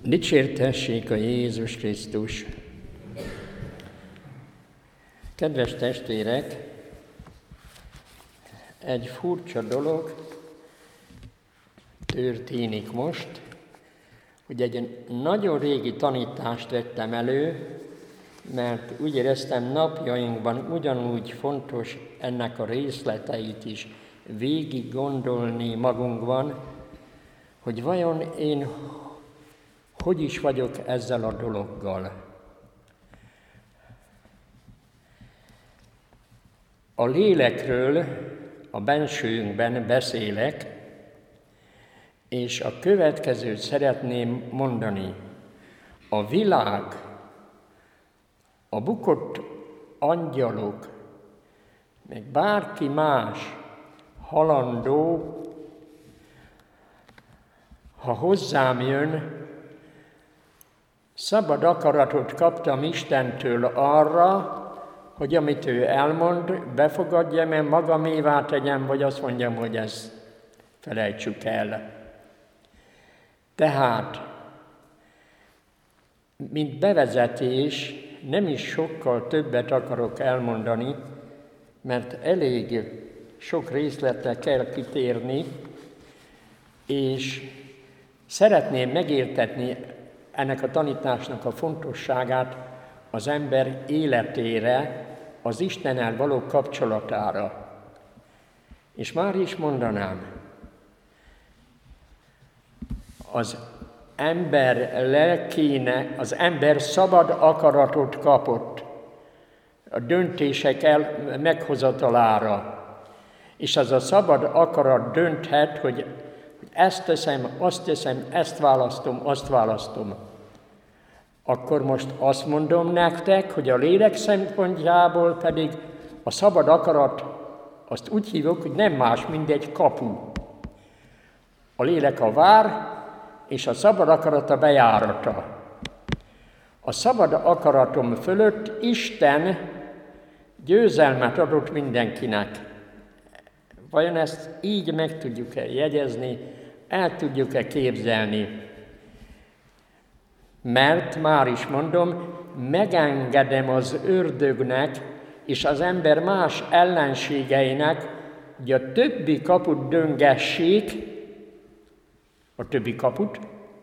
Dicsértessék a Jézus Krisztus! Kedves testvérek, egy furcsa dolog történik most, hogy egy nagyon régi tanítást vettem elő, mert úgy éreztem, napjainkban ugyanúgy fontos ennek a részleteit is végig gondolni magunkban, hogy vajon én hogy is vagyok ezzel a dologgal. A lélekről a bensőnkben beszélek, és a következőt szeretném mondani. A világ, a bukott angyalok, meg bárki más halandó, ha hozzám jön, szabad akaratot kaptam Istentől arra, hogy amit ő elmond, befogadjam-e, magamévá tegyem, vagy azt mondjam, hogy ezt felejtsük el. Tehát, mint bevezetés, nem is sokkal többet akarok elmondani, mert elég sok részletre kell kitérni, és szeretném megértetni ennek a tanításnak a fontosságát az ember életére, az Istennel való kapcsolatára. És már is mondanám, az ember lelkéne, az ember szabad akaratot kapott a döntések meghozatalára. És az a szabad akarat dönthet, hogy ezt teszem, azt teszem, ezt választom, azt választom. Akkor most azt mondom nektek, hogy a lélek szempontjából pedig a szabad akarat, azt úgy hívjuk, hogy nem más, mint egy kapu. A lélek a vár, és a szabad akarat a bejárata. A szabad akaratom fölött Isten győzelmet adott mindenkinek. Vajon ezt így meg tudjuk-e jegyezni, el tudjuk-e képzelni? Mert, már is mondom, megengedem az ördögnek és az ember más ellenségeinek, hogy a többi kaput döngessék, a többi kaput,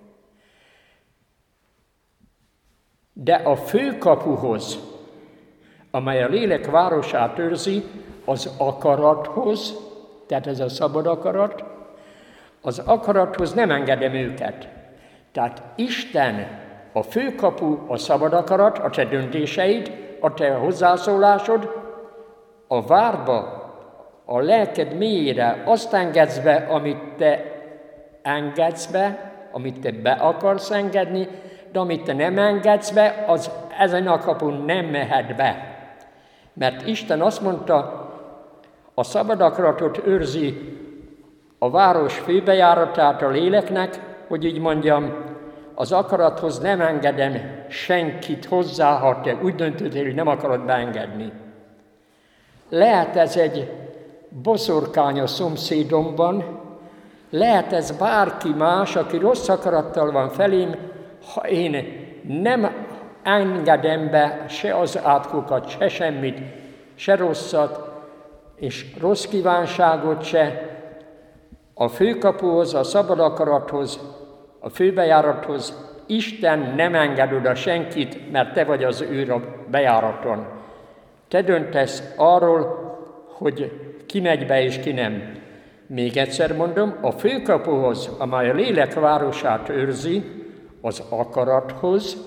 de a főkapuhoz, amely a lélek városát őrzi, az akarathoz, tehát ez a szabad akarat, az akarathoz nem engedem őket. Tehát Isten a főkapu, a szabad akarat, a te döntéseid, a te hozzászólásod, a várba, a lelked mélyére azt engedsz be, amit te engedsz be, amit te be akarsz engedni, de amit te nem engedsz be, az ezen a kapun nem mehet be. Mert Isten azt mondta, a szabad akaratot őrzi a város főbejáratát a léleknek, hogy így mondjam, az akarathoz nem engedem senkit hozzá, ha te úgy döntöttél, hogy nem akarod beengedni. Lehet ez egy boszorkány a szomszédomban, lehet ez bárki más, aki rossz akarattal van felém, ha én nem engedem be se az átkokat, se semmit, se rosszat, és rossz kívánságot se, a főkapuhoz, a szabad akarathoz, a főbejárathoz Isten nem enged oda senkit, mert te vagy az őr a bejáraton. Te döntesz arról, hogy ki megy be és ki nem. Még egyszer mondom, a főkapuhoz, amely a lélek városát őrzi, az akarathoz,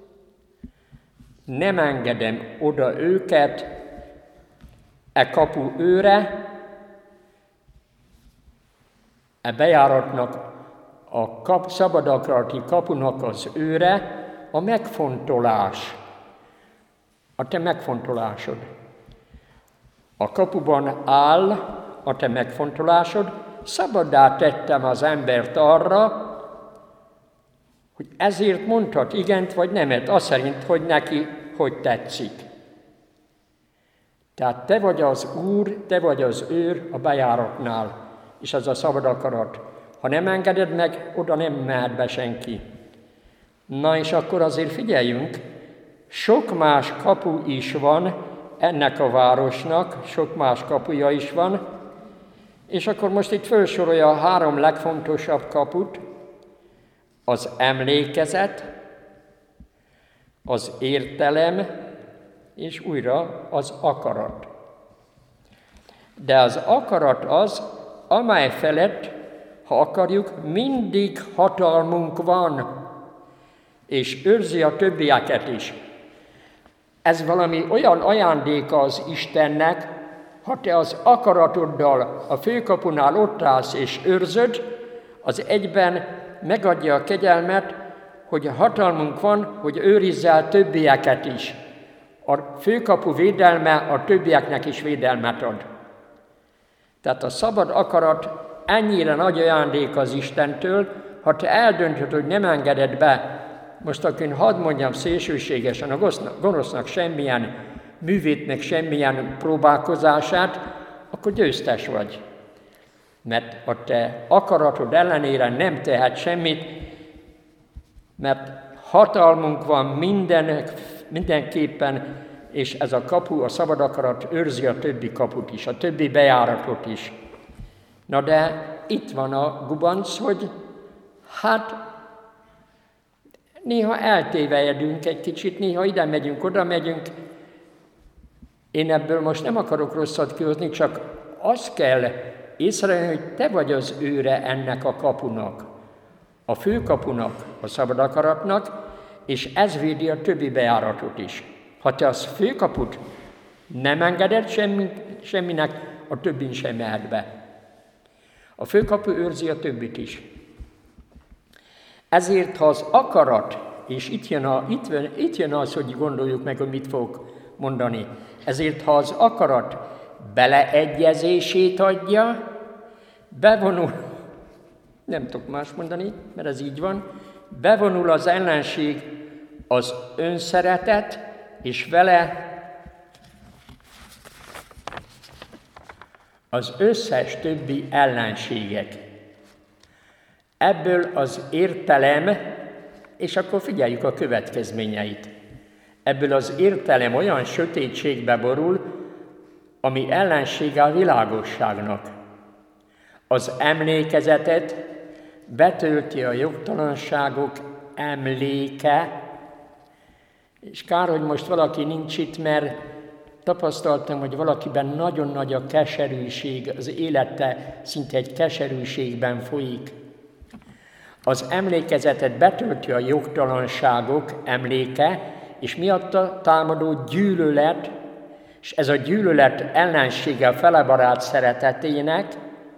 nem engedem oda őket, e kapu őre, e bejáratnak, a szabad akarati kapunak az őre, a megfontolás, a te megfontolásod. A kapuban áll a te megfontolásod, szabaddá tettem az embert arra, hogy ezért mondhat igent vagy nemet, az szerint, hogy neki hogy tetszik. Tehát te vagy az Úr, te vagy az őr a bejáratnál, és az a szabad akarat. Ha nem engeded meg, oda nem mehet be senki. Na és akkor azért figyeljünk, sok más kapu is van ennek a városnak, sok más kapuja is van, és akkor most itt felsorolja a 3 legfontosabb kaput, az emlékezet, az értelem, és újra az akarat. De az akarat az, amely felett, ha akarjuk, mindig hatalmunk van, és őrzi a többieket is. Ez valami olyan ajándéka az Istennek, ha te az akaratoddal a főkapunál ott állsz és őrzöd, az egyben megadja a kegyelmet, hogy a hatalmunk van, hogy őrizzel többieket is. A főkapu védelme a többieknek is védelmet ad. Tehát a szabad akarat ennyire nagy ajándék az Istentől, ha te eldöntöd, hogy nem engeded be, most akkor hadd mondjam szélsőségesen, a gonosznak semmilyen művétnek semmilyen próbálkozását, akkor győztes vagy. Mert a te akaratod ellenére nem tehet semmit, mert hatalmunk van mindenképpen, és ez a kapu, a szabad akarat őrzi a többi kaput is, a többi bejáratot is. Na de itt van a gubanc, hogy hát néha eltévejedünk egy kicsit, néha ide megyünk, oda megyünk. Én ebből most nem akarok rosszat kihozni, csak azt kell észrevenni, hogy te vagy az őre ennek a kapunak, a főkapunak, a szabad akaratnak, és ez védi a többi bejáratot is. Ha te az főkaput nem engeded semminek, a többin sem mehet be. A főkapu őrzi a többit is. Ezért, ha az akarat, és itt jön az, hogy gondoljuk meg, hogy mit fogok mondani, ezért, ha az akarat beleegyezését adja, bevonul, nem tudok más mondani, mert ez így van, bevonul az ellenség az önszeretet, és vele az összes többi ellenségek. Ebből az értelem, és akkor figyeljük a következményeit. Ebből az értelem olyan sötétségbe borul, ami ellensége a világosságnak. Az emlékezetet betölti a jogtalanságok emléke, és kár, hogy most valaki nincs itt, mert tapasztaltam, hogy valakiben nagyon nagy a keserűség, az élete szinte egy keserűségben folyik. Az emlékezetet betölti a jogtalanságok emléke, és miatta támadó gyűlölet, és ez a gyűlölet ellensége a felebarált szeretetének,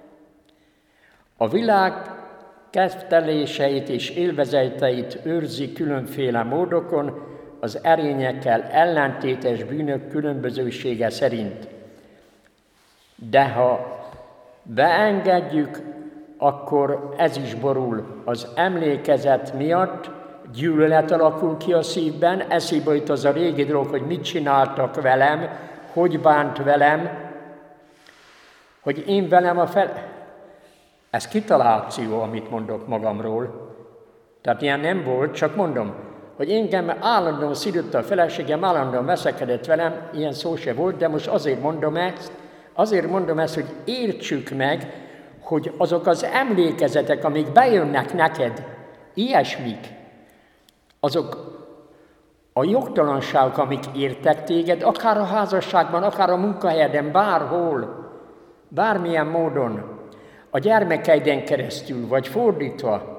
a világ kedveléseit és élvezeteit őrzi különféle módokon, az erényekkel ellentétes bűnök különbözősége szerint. De ha beengedjük, akkor ez is borul. Az emlékezet miatt gyűlölet alakul ki a szívben, eszébe jut az a régi dolog, hogy mit csináltak velem, hogy bánt velem, hogy én velem Ez kitaláció, amit mondok magamról. Tehát ilyen nem volt, csak mondom, hogy engem állandóan szidott a feleségem, állandóan veszekedett velem, ilyen szó se volt, de most azért mondom ezt, hogy értsük meg, hogy azok az emlékezetek, amik bejönnek neked, ilyesmik, azok a jogtalanságok, amik értek téged, akár a házasságban, akár a munkahelyeden, bárhol, bármilyen módon, a gyermekeiden keresztül, vagy fordítva.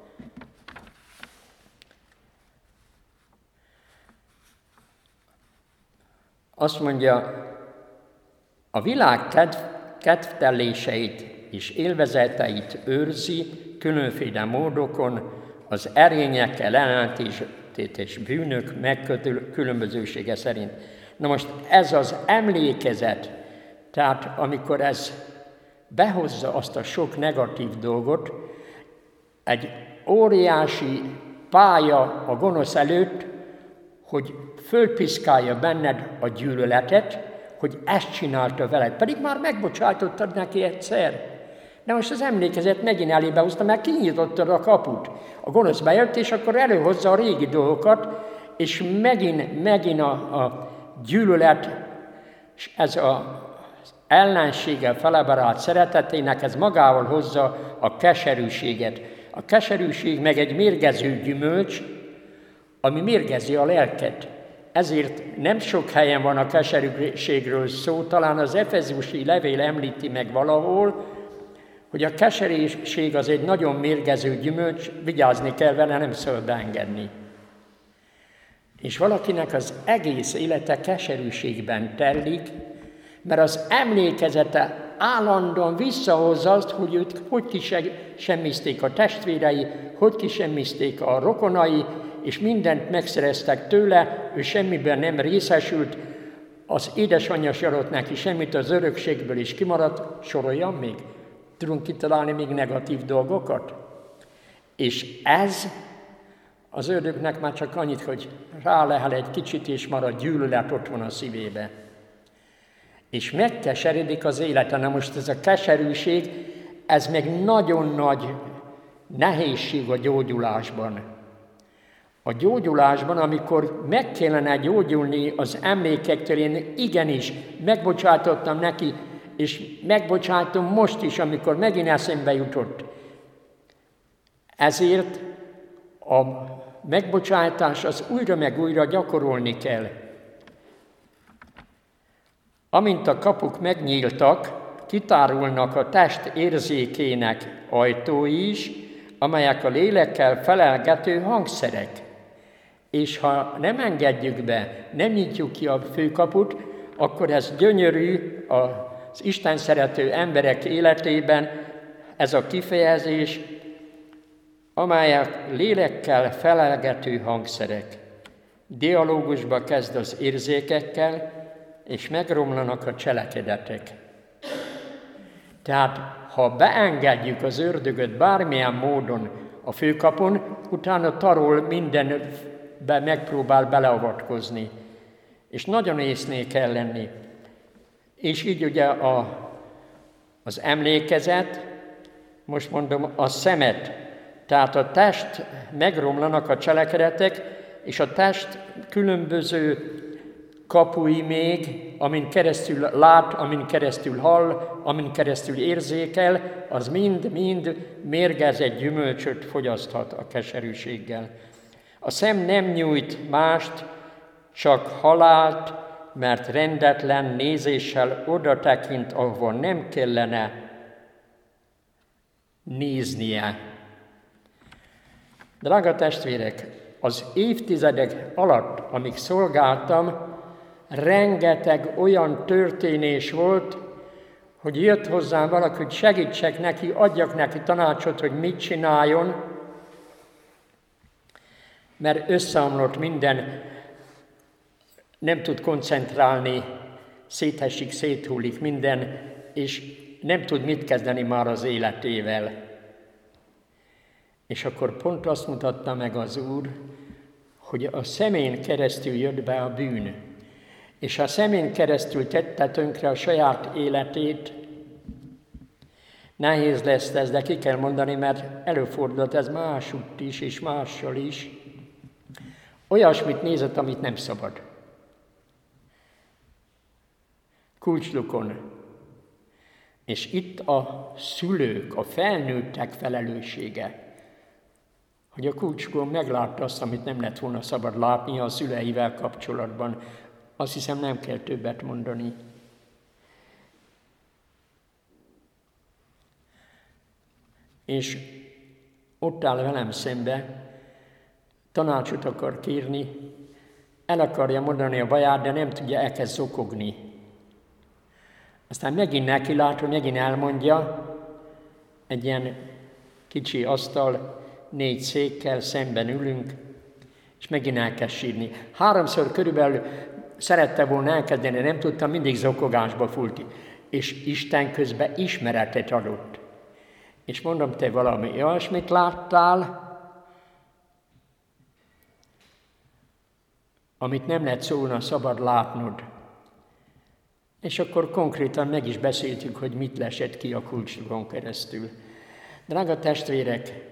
Azt mondja, a világ kedveléseit és élvezeteit őrzi különféle módokon, az erényekkel ellentétes bűnök megkülönbözősége szerint. Na most ez az emlékezet, tehát amikor ez behozza azt a sok negatív dolgot, egy óriási pálya a gonosz előtt, hogy fölpiszkálja benned a gyűlöletet, hogy ezt csinálta veled. Pedig már megbocsájtottad neki egyszer. De most az emlékezet megint elébe hozta, mert kinyitottad a kaput. A gonosz bejött, és akkor előhozza a régi dolgokat, és megint a gyűlölet, és ez az ellenséggel felebarált szeretetének, ez magával hozza a keserűséget. A keserűség meg egy mérgező gyümölcs, ami mérgezi a lelket. Ezért nem sok helyen van a keserűségről szó, talán az Efezusi levél említi meg valahol, hogy a keserűség az egy nagyon mérgező gyümölcs, vigyázni kell vele, nem szabad beengedni. És valakinek az egész élete keserűségben telik, mert az emlékezete állandóan visszahozza azt, hogy őt hogy kisemmizték a testvérei, hogy kisemmizték a rokonai, és mindent megszereztek tőle, ő semmiben nem részesült, az édesanyja sarott neki semmit, az örökségből is kimaradt, soroljam még? Tudunk kitalálni még negatív dolgokat? És ez az ördögnek már csak annyit, hogy rálehel egy kicsit, és már a gyűlölet ott van a szívébe. És megkeseredik az élete. Na most ez a keserűség, ez meg nagyon nagy nehézség a gyógyulásban. A gyógyulásban, amikor meg kellene gyógyulni az emlékektől, én igenis megbocsátottam neki, és megbocsátom most is, amikor megint eszembe jutott. Ezért a megbocsátás az újra meg újra gyakorolni kell. Amint a kapuk megnyíltak, kitárulnak a test érzékének ajtói is, amelyek a lélekkel felelgető hangszerek. És ha nem engedjük be, nem nyitjuk ki a főkaput, akkor ez gyönyörű az Isten szerető emberek életében, ez a kifejezés, amelyek lélekkel felelgető hangszerek. Dialógusba kezd az érzékekkel, és megromlanak a cselekedetek. Tehát, ha beengedjük az ördögöt bármilyen módon a főkapon, utána tarol mindenbe megpróbál beleavatkozni. És nagyon észnél kell lenni. És így ugye az emlékezet, most mondom a szemet, tehát a test megromlanak a cselekedetek, és a test különböző kapui még, amin keresztül lát, amin keresztül hall, amin keresztül érzékel, az mind-mind mérgezett gyümölcsöt fogyaszthat a keserűséggel. A szem nem nyújt mást, csak halált, mert rendetlen nézéssel oda tekint, ahova nem kellene néznie. Drága testvérek, az évtizedek alatt, amíg szolgáltam, rengeteg olyan történés volt, hogy jött hozzám valaki, hogy segítsek neki, adjak neki tanácsot, hogy mit csináljon, mert összeomlott minden, nem tud koncentrálni, szétesik, széthullik minden, és nem tud mit kezdeni már az életével. És akkor pont azt mutatta meg az Úr, hogy a szemén keresztül jött be a bűn. És a szemén keresztül tette tönkre a saját életét, nehéz lesz ez, de ki kell mondani, mert előfordult ez másutt is, és mással is. Olyasmit nézett, amit nem szabad. Kulcslukon. És itt a szülők, a felnőttek felelőssége, hogy a kulcslukon meglátta azt, amit nem lett volna szabad látnia a szüleivel kapcsolatban. Azt hiszem, nem kell többet mondani. És ott áll velem szembe, tanácsot akar kérni, el akarja mondani a baját, de nem tudja, elkezd zokogni. Aztán megint neki lát, hogy megint elmondja, egy ilyen kicsi asztal, 4 székkel szemben ülünk, és megint elkezd sírni. 3-szor körülbelül szerette volna elkezdeni, nem tudtam, mindig zokogásba fúlt. És Isten közben ismeretet adott. És mondom, te valami olyasmit láttál, amit nem lett volna szabad látnod. És akkor konkrétan meg is beszéltük, hogy mit lesett ki a kulcsukon keresztül. Drága testvérek,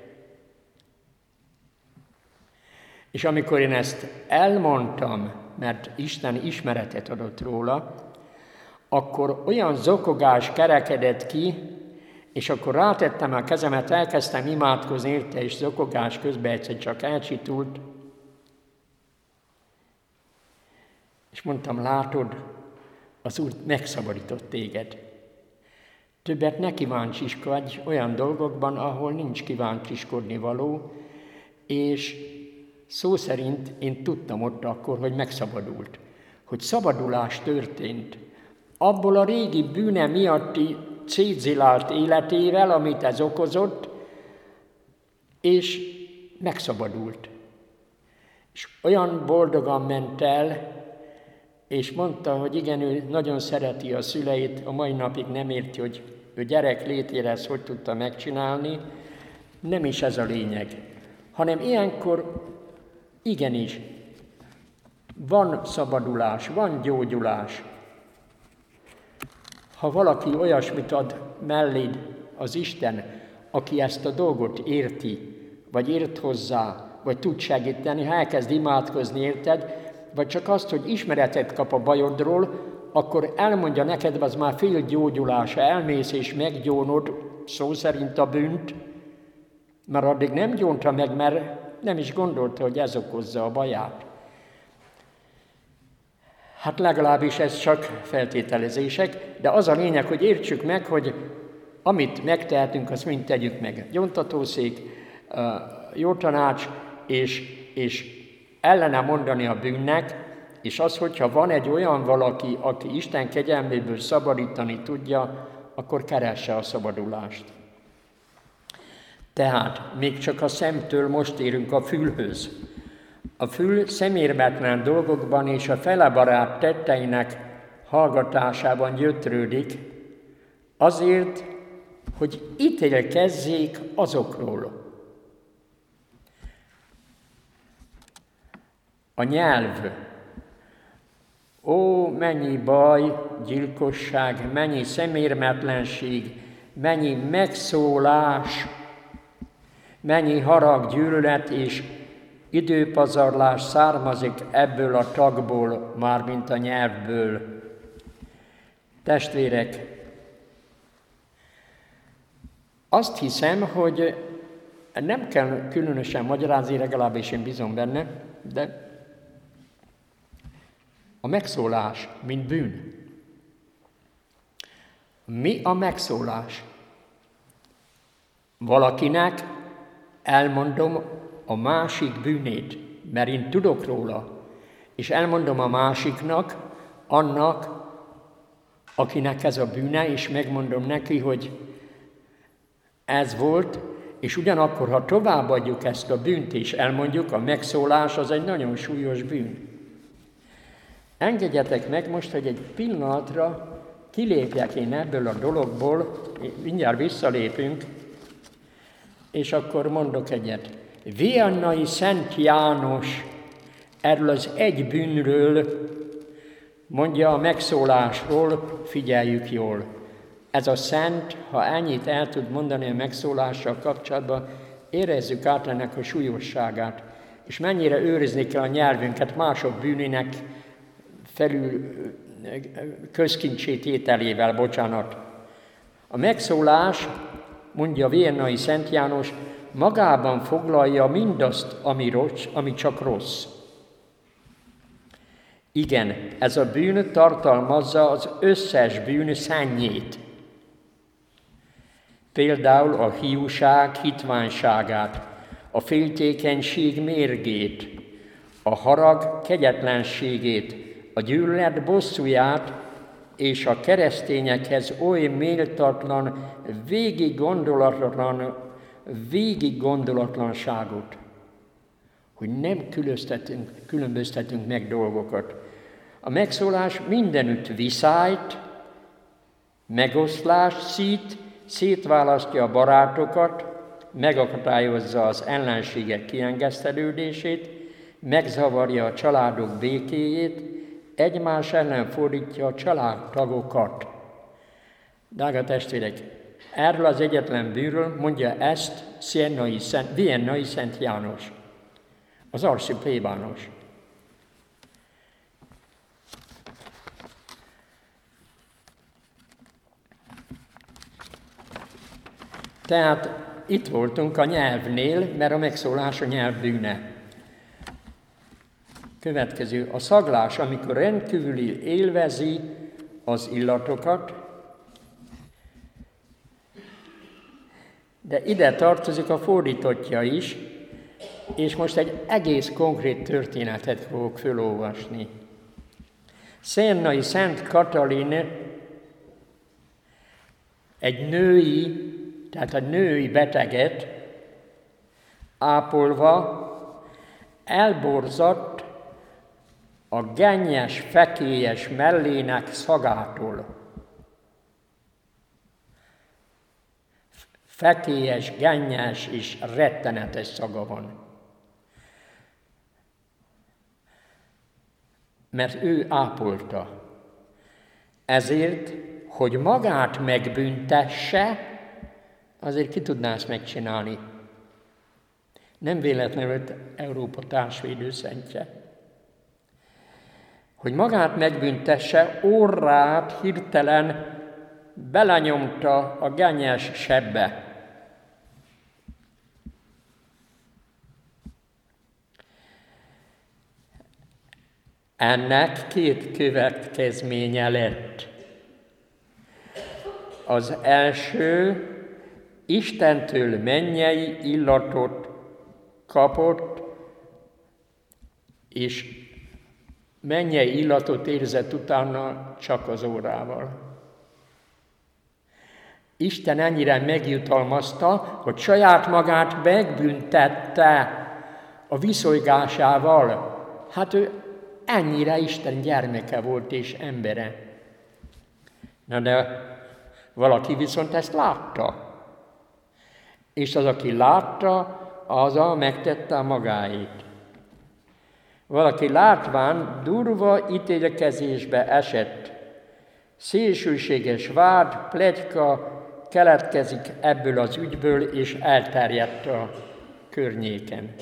és amikor én ezt elmondtam, mert Isten ismeretet adott róla, akkor olyan zokogás kerekedett ki, és akkor rátettem a kezemet, elkezdtem imádkozni érte, és zokogás közben egyszer csak elcsitult. És mondtam, látod, az Úr megszabadított téged. Többet ne kíváncsiskodj olyan dolgokban, ahol nincs kíváncsiskodni való, és szó szerint én tudtam ott akkor, hogy megszabadult, hogy szabadulás történt. Abból a régi bűne miatti szétzilált életével, amit ez okozott, és megszabadult. És olyan boldogan ment el, és mondta, hogy igen, ő nagyon szereti a szüleit, a mai napig nem érti, hogy ő gyerek létére ezt hogy tudta megcsinálni. Nem is ez a lényeg, hanem ilyenkor igenis van szabadulás, van gyógyulás. Ha valaki olyasmit ad melléd az Isten, aki ezt a dolgot érti, vagy ért hozzá, vagy tud segíteni, ha elkezd imádkozni érted, vagy csak azt, hogy ismeretet kap a bajodról, akkor elmondja neked, az már fél gyógyulása, elmész és meggyónod szó szerint a bűnt, mert addig nem gyónta meg, mert nem is gondolta, hogy ez okozza a baját. Hát legalábbis ez csak feltételezések, de az a lényeg, hogy értsük meg, hogy amit megtehetünk, azt mind tegyük meg. Gyóntatószék, jó tanács, és ellene mondani a bűnnek, és az, hogyha van egy olyan valaki, aki Isten kegyelméből szabadítani tudja, akkor keresse a szabadulást. Tehát még csak a szemtől most érünk a fülhöz. A fül szemérmetlen dolgokban és a felebarát tetteinek hallgatásában gyötrődik, azért, hogy ítélkezzék azokról. A nyelv. Ó, mennyi baj, gyilkosság, mennyi szemérmetlenség, mennyi megszólás, mennyi harag, gyűlölet és időpazarlás származik ebből a tagból, mármint a nyelvből. Testvérek, azt hiszem, hogy nem kell különösen magyarázni, legalábbis én bízom benne, de a megszólás, mint bűn. Mi a megszólás? Valakinek elmondom a másik bűnét, mert én tudok róla, és elmondom a másiknak, annak, akinek ez a bűne, és megmondom neki, hogy ez volt, és ugyanakkor, ha továbbadjuk ezt a bűnt, és elmondjuk, a megszólás az egy nagyon súlyos bűn. Engedjetek meg most, hogy egy pillanatra kilépjek én ebből a dologból, mindjárt visszalépünk, és akkor mondok egyet. Viannai Szent János erről az egy bűnről mondja a megszólásról, figyeljük jól. Ez a szent, ha ennyit el tud mondani a megszólással kapcsolatban, érezzük át ennek a súlyosságát, és mennyire őrizni kell a nyelvünket mások bűnének felül közkincsét ételével, bocsánat. A megszólás, mondja Viannai Szent János, magában foglalja mindazt, ami csak rossz. Igen, ez a bűn tartalmazza az összes bűn szennyét. Például a hiúság hitványságát, a féltékenység mérgét, a harag kegyetlenségét, a gyűlölet bosszúját és a keresztényekhez oly méltatlan, végig gondolatlanságot, hogy nem különböztetünk meg dolgokat. A megszólás mindenütt viszályt, megoszlást szít, szétválasztja a barátokat, megakadályozza az ellenségek kiengesztelődését, megzavarja a családok békéjét, egymás ellen fordítja a családtagokat. Drága testvérek, erről az egyetlen bűnről mondja ezt Viennai Szent János, az Arszi plébános. Tehát itt voltunk a nyelvnél, mert a megszólás a nyelv bűne. Következő, a szaglás, amikor rendkívüli élvezi az illatokat, de ide tartozik a fordítottja is, és most egy egész konkrét történetet fogok felolvasni. Siennai Szent Katalin egy női beteget ápolva elborzadt a gennyes, fekélyes mellének szagától. Fekélyes, gennyes és rettenetes szaga van. Mert ő ápolta. Ezért, hogy magát megbüntesse, azért ki tudná ezt megcsinálni. Nem véletlenül Európa társvédőszentje. Hogy magát megbüntesse, orrát hirtelen belenyomta a gennyes sebbe. Ennek két következménye lett. Az első, Istentől mennyei illatot kapott, és mennyei illatot érzett utána csak az órával. Isten ennyire megjutalmazta, hogy saját magát megbüntette a viszolygásával. Hát ő ennyire Isten gyermeke volt és embere. Na de valaki viszont ezt látta. És az, aki látta, azzal megtette a magáét. Valaki látván durva ítélkezésbe esett. Szélsőséges vád, pletyka keletkezik ebből az ügyből, és elterjedt a környéken.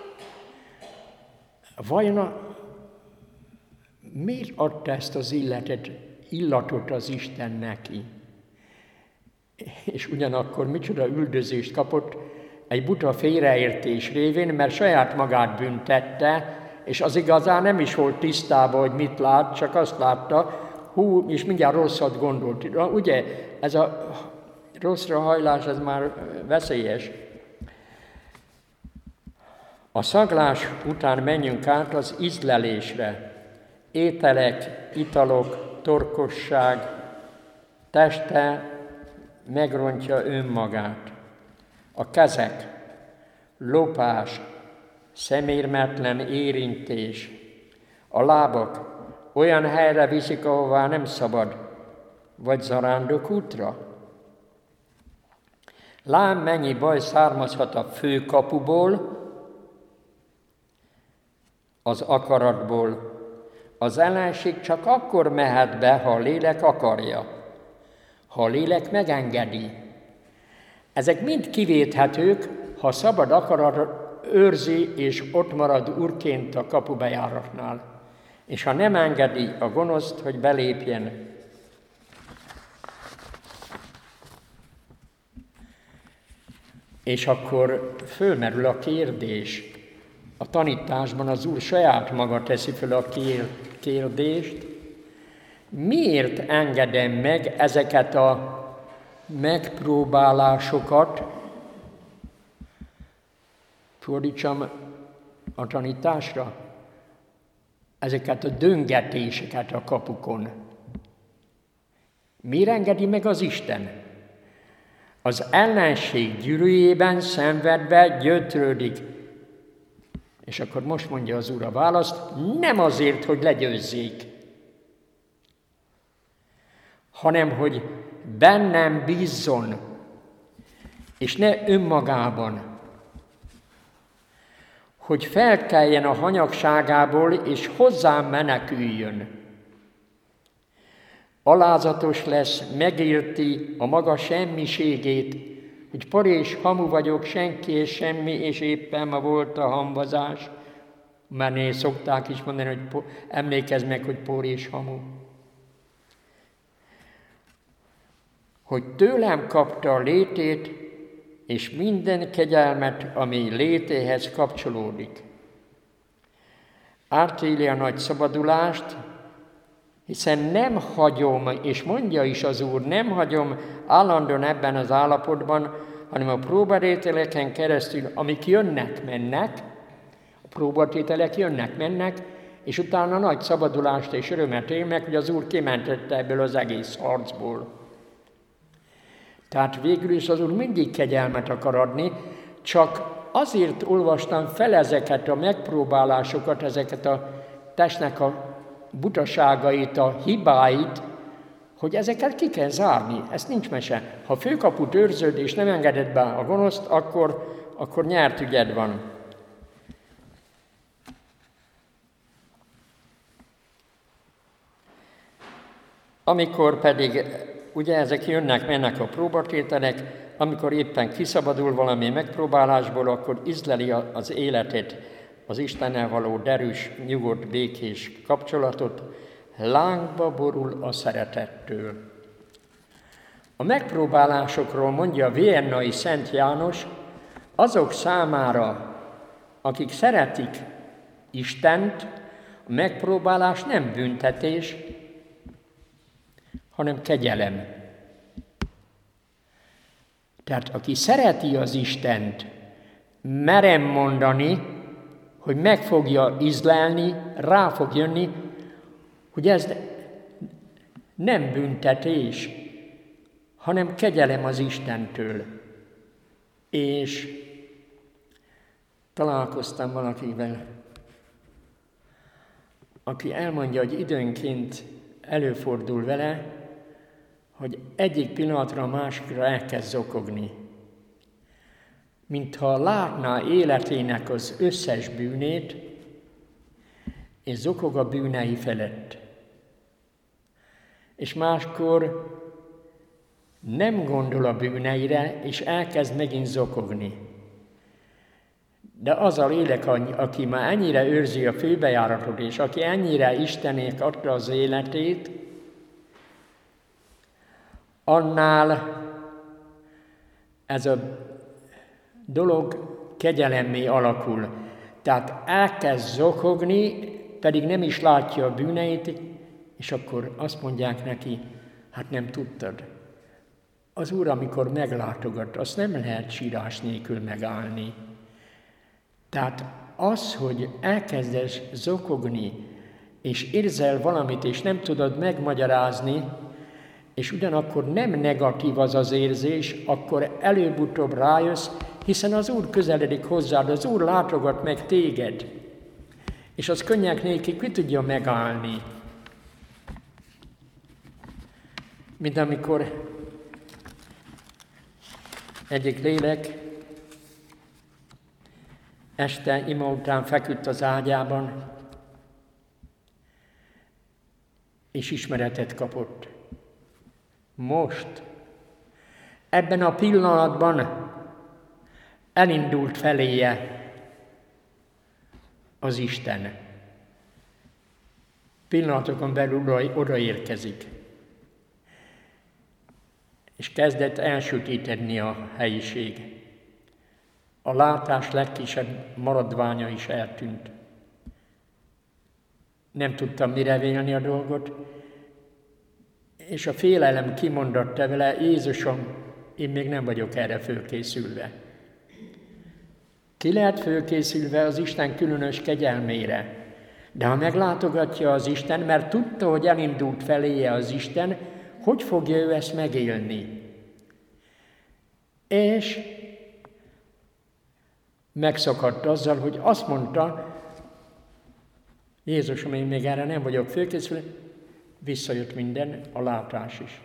Vajon miért adta ezt az illatot az Isten neki? És ugyanakkor micsoda üldözést kapott egy buta félreértés révén, mert saját magát büntette, és az igazán nem is volt tisztában, hogy mit lát, csak azt látta, és mindjárt rosszat gondolt. Ugye, ez a rosszra hajlás, ez már veszélyes. A szaglás után menjünk át az ízlelésre. Ételek, italok, torkosság, teste megrontja önmagát. A kezek, lopás, szemérmetlen érintés. A lábak olyan helyre viszik, ahová nem szabad, vagy zarándok útra. Lám, mennyi baj származhat a főkapuból, az akaratból. Az ellenség csak akkor mehet be, ha a lélek akarja, ha a lélek megengedi. Ezek mind kivéthetők, ha szabad akarat őrzi, és ott marad úrként a kapubejáratnál. És ha nem engedi a gonoszt, hogy belépjen. És akkor fölmerül a kérdés. A tanításban az Úr saját maga teszi föl a kérdést. Miért engedem meg ezeket a megpróbálásokat? Fordítsam a tanításra. Ezeket a döngetéseket a kapukon. Miért engedi meg az Isten? Az ellenség gyűrűjében szenvedve gyötrődik. És akkor most mondja az Úr a választ, nem azért, hogy legyőzzék, hanem hogy bennem bízzon, és ne önmagában, hogy felkeljen a hanyagságából, és hozzám meneküljön. alázatos lesz, megérti a maga semmiségét, hogy por és hamu vagyok, senki és semmi, és éppen ma volt a hamvazás. Már szokták is mondani, hogy emlékezz meg, hogy por és hamu. Hogy tőlem kapta a létét, és minden kegyelmet, ami létéhez kapcsolódik. Átéli a nagy szabadulást, hiszen nem hagyom, és mondja is az Úr, nem hagyom állandóan ebben az állapotban, hanem a próbatételeken keresztül, amik jönnek, mennek, a próbatételek jönnek, mennek, és utána nagy szabadulást és örömet élnek, hogy az Úr kimentette ebből az egész harcból. Tehát végül is az Úr mindig kegyelmet akar adni, csak azért olvastam fel ezeket a megpróbálásokat, ezeket a testnek a butaságait, a hibáit, hogy ezeket ki kell zárni. Ez nincs mese. Ha főkaput őrzöd és nem engeded be a gonoszt, akkor nyert ügyed van. Amikor pedig, ugye ezek jönnek, mennek a próbatételek, amikor éppen kiszabadul valami megpróbálásból, akkor ízleli az életét, az Istennel való derűs, nyugodt, békés kapcsolatot, lángba borul a szeretettől. A megpróbálásokról mondja a viennai Szent János, azok számára, akik szeretik Istent, a megpróbálás nem büntetés, hanem kegyelem. Tehát aki szereti az Istent, merem mondani, hogy meg fogja ízlelni, rá fog jönni, hogy ez nem büntetés, hanem kegyelem az Istentől. És találkoztam valakivel, aki elmondja, hogy időnként előfordul vele, hogy egyik pillanatra a másikra elkezd zokogni. Mintha látná életének az összes bűnét, és zokog a bűnei felett. És máskor nem gondol a bűneire, és elkezd megint zokogni. De az a lélek, aki már ennyire őrzi a főbejáratot, és aki ennyire Istenék adta az életét, annál ez a dolog kegyelemmé alakul. Tehát elkezd zokogni, pedig nem is látja a bűneit, és akkor azt mondják neki, hát nem tudtad. Az Úr, amikor meglátogat, azt nem lehet sírás nélkül megállni. Tehát az, hogy elkezdesz zokogni, és érzel valamit, és nem tudod megmagyarázni, és ugyanakkor nem negatív az az érzés, akkor előbb-utóbb rájössz, hiszen az Úr közeledik hozzád, az Úr látogat meg téged, és az könnyek nélkül ki tudja megállni. Mint amikor egyik lélek este ima után feküdt az ágyában, és ismeretet kapott. Most, ebben a pillanatban elindult feléje az Isten. Pillanatokon belül odaérkezik. És kezdett elsötétedni a helyiség. A látás legkisebb maradványa is eltűnt. Nem tudtam mire vélni a dolgot, és a félelem kimondatta vele, Jézusom, én még nem vagyok erre fölkészülve. Ki lehet fölkészülve az Isten különös kegyelmére? De ha meglátogatja az Isten, mert tudta, hogy elindult feléje az Isten, hogy fogja ő ezt megélni? És megszakadt azzal, hogy azt mondta, Jézusom, én még erre nem vagyok fölkészülve, visszajött minden, a látás is.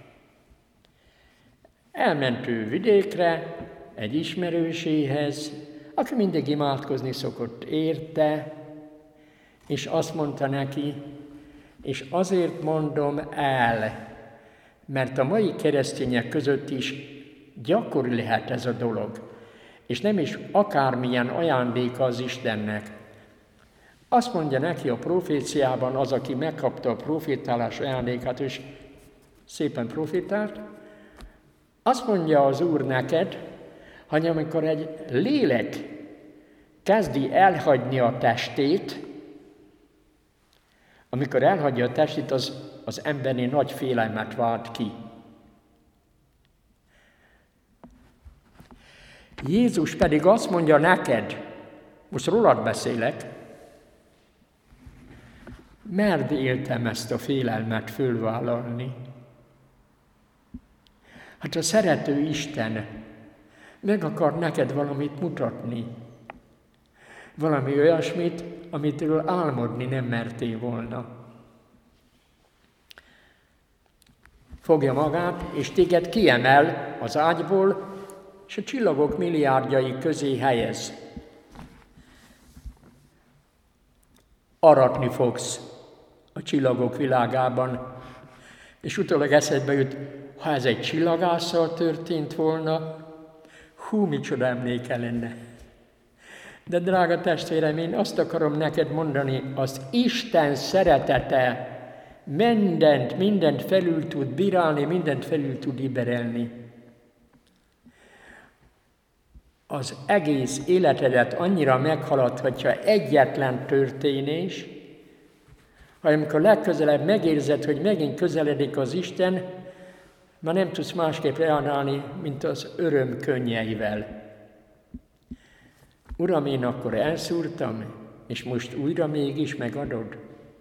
Elment ő vidékre, egy ismerőséhez, aki mindig imádkozni szokott érte, és azt mondta neki, és azért mondom el, mert a mai keresztények között is gyakori lehet ez a dolog, és nem is akármilyen ajándéka az Istennek. Azt mondja neki a proféciában az, aki megkapta a profétálás ajándékát, és szépen profétált, azt mondja az Úr neked, hogy amikor egy lélek kezdi elhagyni a testét, amikor elhagyja a testét, az embernél nagy félelmet vált ki. Jézus pedig azt mondja neked, most rólad beszélek, merd éltem ezt a félelmet fölvállalni. Hát a szerető Isten meg akar neked valamit mutatni. Valami olyasmit, amitől álmodni nem mertél volna. Fogja magát, és téged kiemel az ágyból, és a csillagok milliárdjai közé helyez. Aratni fogsz a csillagok világában, és utólag eszedbe jut, ha ez egy csillagásszal történt volna, hú, micsoda emléke lenne. De drága testvérem, én azt akarom neked mondani, az Isten szeretete mindent felül tud bírálni, mindent felül tud iberelni. Az egész életedet annyira meghaladhatja egyetlen történés, hogy amikor legközelebb megérzed, hogy megint közeledik az Isten, már nem tudsz másképp reagálni, mint az öröm könnyeivel. Uram, én akkor elszúrtam, és most újra mégis megadod.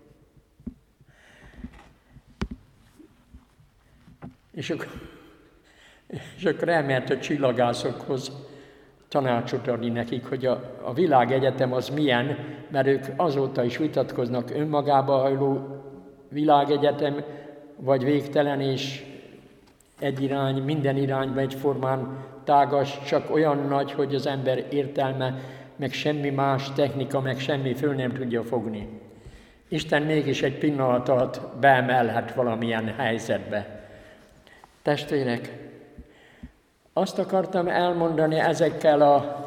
És akkor elment a csillagászokhoz tanácsot adni nekik, hogy a világegyetem az milyen, mert ők azóta is vitatkoznak, önmagába hajló világegyetem, vagy végtelen és egy irány, minden irányba egyformán tágas, csak olyan nagy, hogy az ember értelme, meg semmi más technika, meg semmi föl nem tudja fogni. Isten mégis egy pillanat alatt beemelhet valamilyen helyzetbe. Testvérek, azt akartam elmondani ezekkel a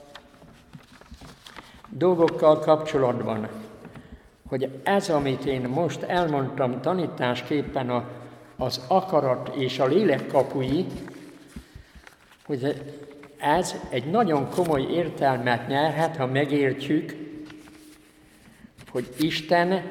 dolgokkal kapcsolatban, hogy ez, amit én most elmondtam tanításképpen az akarat és a lélek kapui, hogy ez egy nagyon komoly értelmet nyerhet, ha megértjük, hogy Isten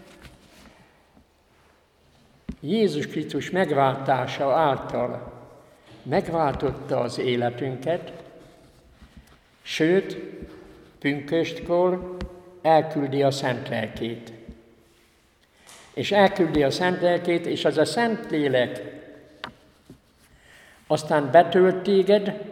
Jézus Krisztus megváltása által megváltotta az életünket, sőt, pünköstkor elküldi a Szent Lelkét. És elküldi a Szent Lelkét, és az a Szent Lélek aztán betölt téged,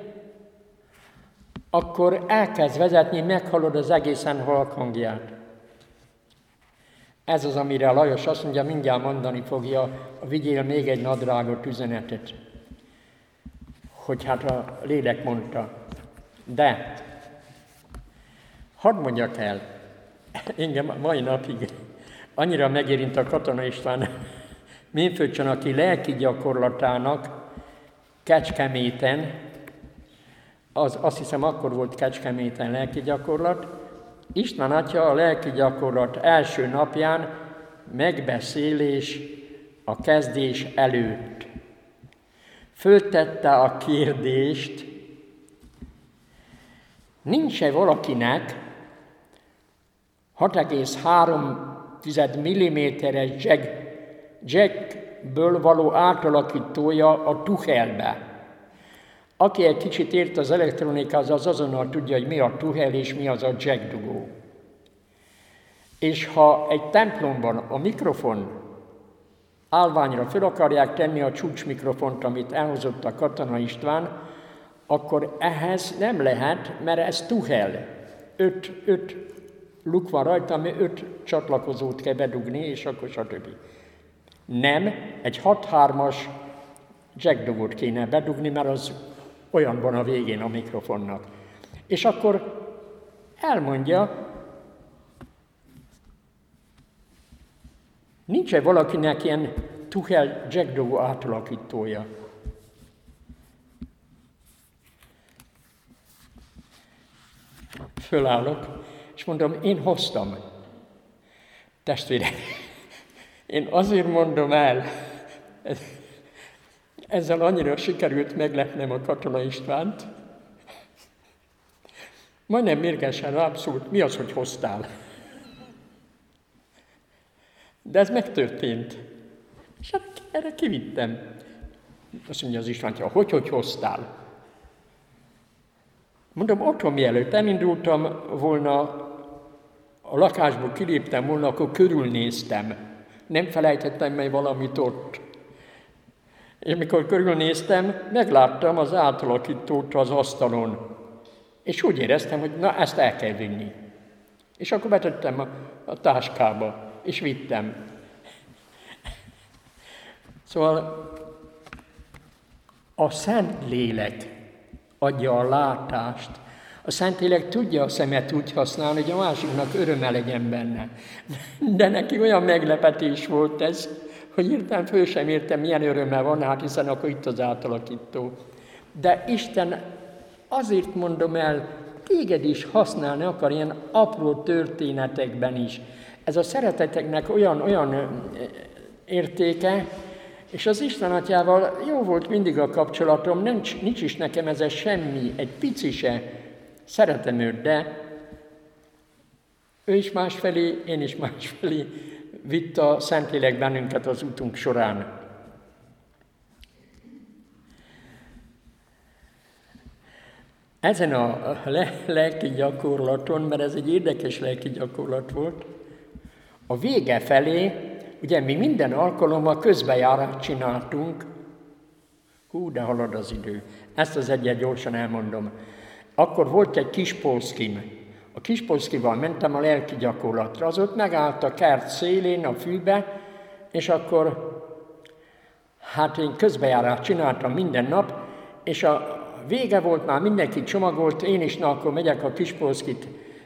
akkor elkezd vezetni, meghallod az egészen halk hangját. Ez az, amire Lajos azt mondja, mindjárt mondani fogja, vigyél még egy nadrágot üzenetet. Hogy hát a lélek mondta. De, hadd mondjak el, engem mai napig annyira megérint a Katona István Mémföldcsön, aki lelki gyakorlatának Kecskeméten, azt hiszem akkor volt Kecskeméten lelki gyakorlat, István atya a lelki gyakorlat első napján megbeszélés a kezdés előtt. Föltette a kérdést, nincs-e valakinek 6,3 mm-es jackből való átalakítója a Tuchelbe. Aki egy kicsit ért az elektronikához, az azonnal tudja, hogy mi a Tuchel és mi az a jack dugó. És ha egy templomban a mikrofon állványra fel akarják tenni a csúcsmikrofont, amit elhozott a Katona István, akkor ehhez nem lehet, mert ez Tuchel. 5 luk van rajta, ami 5 csatlakozót kell bedugni, és akkor stb. Nem, egy 6-3-as jackdugót kéne bedugni, mert az olyan van a végén a mikrofonnak. És akkor elmondja, nincs-e valakinek ilyen Tuchel Jack Doe átalakítója. Fölállok, és mondom, én hoztam. Testvérek, én azért mondom el, ezzel annyira sikerült meglepnem a Katona Istvánt, majdnem mérgesen rám szólt, mi az, hogy hoztál? De ez megtörtént. És hát erre kivittem. Azt mondja az István, hogy hoztál? Mondom, otthon mielőtt elindultam volna, a lakásból kiléptem volna, akkor körülnéztem. Nem felejtettem meg valamit ott. És mikor körülnéztem, megláttam az átalakítót az asztalon. És úgy éreztem, hogy na, ezt el kell vinni. És akkor betettem a táskába, és vittem. Szóval a Szentlélek adja a látást. A Szentlélek tudja a szemet úgy használni, hogy a másiknak öröme legyen benne. De neki olyan meglepetés volt ez, hogy hirtelen föl sem értem, milyen öröme van, hát hiszen akkor itt az átalakító. De Isten azért mondom el, téged is használni akar ilyen apró történetekben is. Ez a szereteteknek olyan értéke, és az Isten Atyával jó volt mindig a kapcsolatom, nincs is nekem ez semmi, egy pici se. Szeretem őt, de ő is másfelé, én is másfelé vitt a Szentlélek bennünket az utunk során. Ezen a lelki gyakorlaton, mert ez egy érdekes lelki gyakorlat volt, a vége felé, ugye mi minden alkalommal közbejárást csináltunk, de halad az idő, ezt az egyet gyorsan elmondom. Akkor volt egy Kispolszkim. A Kispolszkival mentem a lelki gyakorlatra, az ott megállt a kert szélén, a fűbe, és akkor hát én közbejárást csináltam minden nap, és a vége volt, már mindenki csomagolt, én is, akkor megyek a Kispolszkit,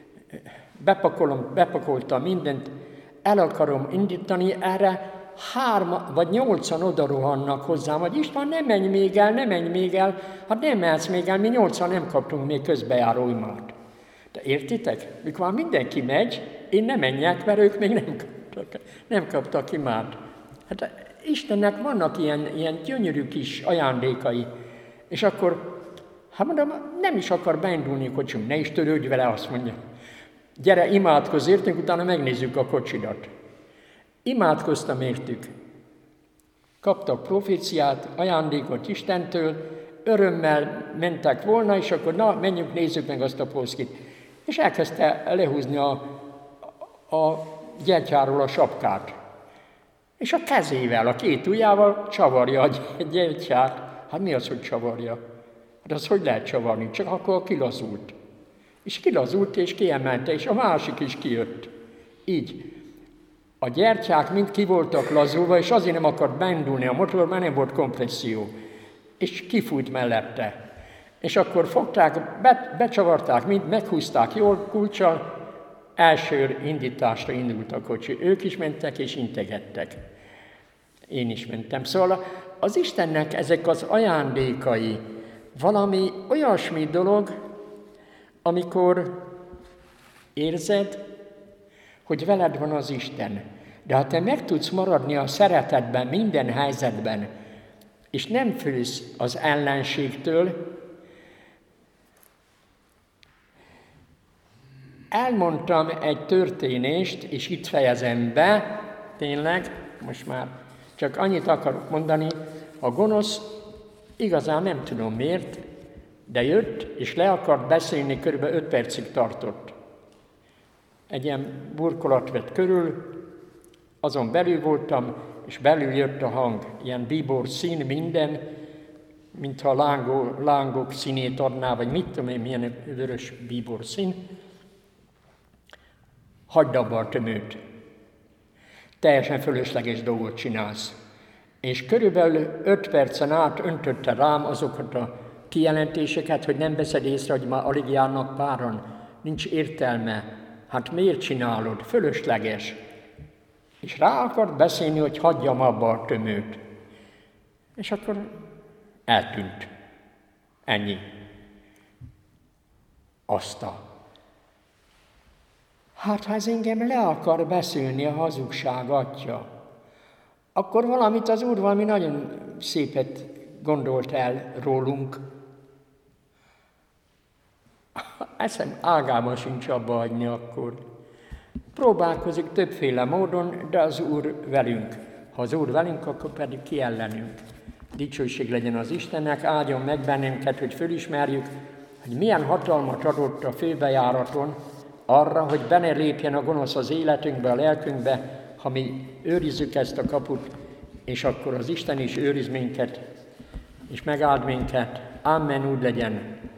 bepakoltam mindent, el akarom indítani, erre 3 vagy 8-an oda rohannak hozzám, hogy István, ne menj még el, hát nem mehetsz még el, mi 8-an nem kaptunk még közbejáró imát. De értitek? Mikor már mindenki megy, én nem menjek, mert ők még nem kaptak imát. Hát Istennek vannak ilyen gyönyörű kis ajándékai, és akkor, hát mondom, nem is akar beindulni a kocsunk, ne is törődj vele, azt mondja. Gyere, imádkozz értünk, utána megnézzük a kocsidat. Imádkoztam értük. Kaptak proféciát, ajándékot Istentől, örömmel mentek volna, és akkor na, menjünk, nézzük meg azt a polszkit. És elkezdte lehúzni a gyertyáról a sapkát. És a kezével, a 2 ujjával csavarja a gyertyát. Hát mi az, hogy csavarja? Hát az hogy lehet csavarni? Csak akkor kilazult. És kilazult, és kiemelte, és a másik is kijött. Így. A gyertyák mind ki voltak lazulva, és azért nem akart beindulni a motor, mert nem volt kompresszió. És kifújt mellette. És akkor fogták, becsavarták, mind meghúzták jól kulccsal, első indításra indult a kocsi. Ők is mentek, és integettek. Én is mentem. Szóval az Istennek ezek az ajándékai, valami olyasmi dolog, amikor érzed, hogy veled van az Isten. De ha te meg tudsz maradni a szeretetben, minden helyzetben, és nem félsz az ellenségtől, elmondtam egy történést, és itt fejezem be, tényleg, most már csak annyit akarok mondani, a gonosz, igazán nem tudom miért, de jött, és le akart beszélni, kb. 5 percig tartott. Egy ilyen burkolat vett körül, azon belül voltam, és belül jött a hang, ilyen bíbor szín, minden, mintha a lángok színét adná, vagy mit tudom én, milyen vörös bíbor szín. Hagyd abba a tömőt. Teljesen fölösleges dolgot csinálsz. És körülbelül 5 percen át öntötte rám azokat a kijelentéseket, hogy nem veszed észre, hogy már alig járnak páran. Nincs értelme. Hát miért csinálod? Fölösleges. És rá akart beszélni, hogy hagyjam abba a tömőt. És akkor eltűnt. Ennyi. Hát, ha ez engem le akar beszélni a hazugság atya, akkor valamit az Úr valami nagyon szépet gondolt el rólunk. Eszem ágában sincs abba hagyni akkor. Próbálkozik többféle módon, de az Úr velünk. Ha az Úr velünk, akkor pedig ki ellenünk. Dicsőség legyen az Istennek, áldjon meg bennünket, hogy fölismerjük, hogy milyen hatalmat adott a főbejáraton arra, hogy benne lépjen a gonosz az életünkbe, a lelkünkbe, ha mi őrizzük ezt a kaput, és akkor az Isten is őriz minket, és megáld minket. Amen, úgy legyen.